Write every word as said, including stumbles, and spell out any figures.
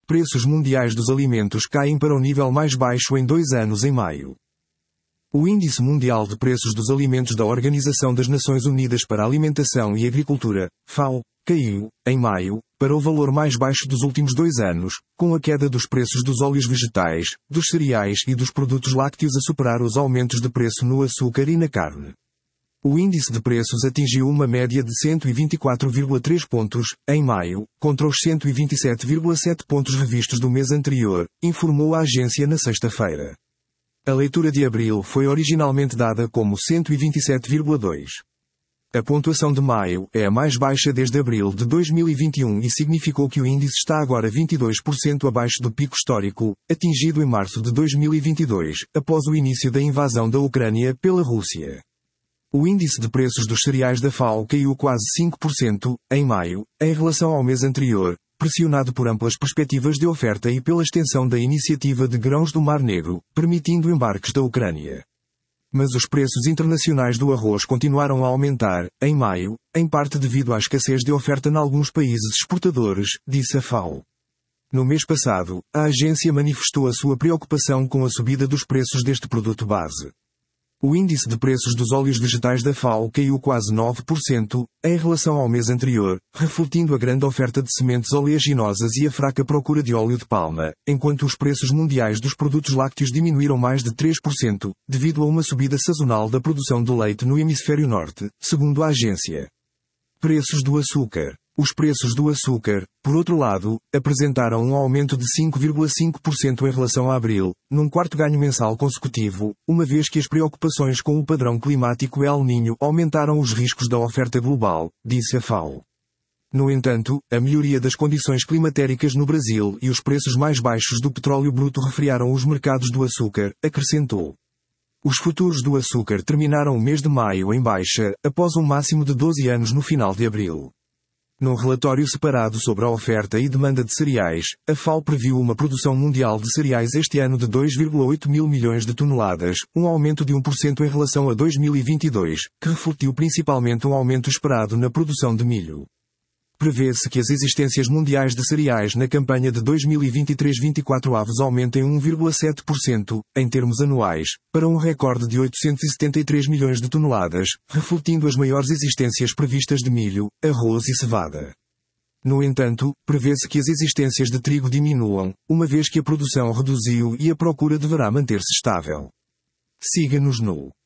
preços mundiais dos alimentos caem para o nível mais baixo em dois anos em maio. O Índice Mundial de Preços dos Alimentos da Organização das Nações Unidas para a Alimentação e Agricultura, F A O, caiu, em maio, para o valor mais baixo dos últimos dois anos, com a queda dos preços dos óleos vegetais, dos cereais e dos produtos lácteos a superar os aumentos de preço no açúcar e na carne. O índice de preços atingiu uma média de cento e vinte e quatro vírgula três pontos, em maio, contra os cento e vinte e sete vírgula sete pontos revistos do mês anterior, informou a agência na sexta-feira. A leitura de abril foi originalmente dada como cento e vinte e sete vírgula dois. A pontuação de maio é a mais baixa desde abril de dois mil e vinte e um e significou que o índice está agora vinte e dois por cento abaixo do pico histórico, atingido em março de dois mil e vinte e dois, após o início da invasão da Ucrânia pela Rússia. O índice de preços dos cereais da F A O caiu quase cinco por cento, em maio, em relação ao mês anterior, pressionado por amplas perspectivas de oferta e pela extensão da iniciativa de grãos do Mar Negro, permitindo embarques da Ucrânia. Mas os preços internacionais do arroz continuaram a aumentar, em maio, em parte devido à escassez de oferta em alguns países exportadores, disse a F A O. No mês passado, a agência manifestou a sua preocupação com a subida dos preços deste produto base. O índice de preços dos óleos vegetais da F A O caiu quase nove por cento, em relação ao mês anterior, refletindo a grande oferta de sementes oleaginosas e a fraca procura de óleo de palma, enquanto os preços mundiais dos produtos lácteos diminuíram mais de três por cento, devido a uma subida sazonal da produção de leite no hemisfério norte, segundo a agência. Preços do açúcar. Os preços do açúcar, por outro lado, apresentaram um aumento de cinco vírgula cinco por cento em relação a abril, num quarto ganho mensal consecutivo, uma vez que as preocupações com o padrão climático El Niño aumentaram os riscos da oferta global, disse a F A O. No entanto, a melhoria das condições climatéricas no Brasil e os preços mais baixos do petróleo bruto refriaram os mercados do açúcar, acrescentou. Os futuros do açúcar terminaram o mês de maio em baixa, após um máximo de doze anos no final de abril. Num relatório separado sobre a oferta e demanda de cereais, a F A O previu uma produção mundial de cereais este ano de dois vírgula oito mil milhões de toneladas, um aumento de um por cento em relação a dois mil e vinte e dois, que refletiu principalmente um aumento esperado na produção de milho. Prevê-se que as existências mundiais de cereais na campanha de dois mil e vinte e três vinte e quatro avos aumentem um vírgula sete por cento, em termos anuais, para um recorde de oitocentos e setenta e três milhões de toneladas, refletindo as maiores existências previstas de milho, arroz e cevada. No entanto, prevê-se que as existências de trigo diminuam, uma vez que a produção reduziu e a procura deverá manter-se estável. Siga-nos no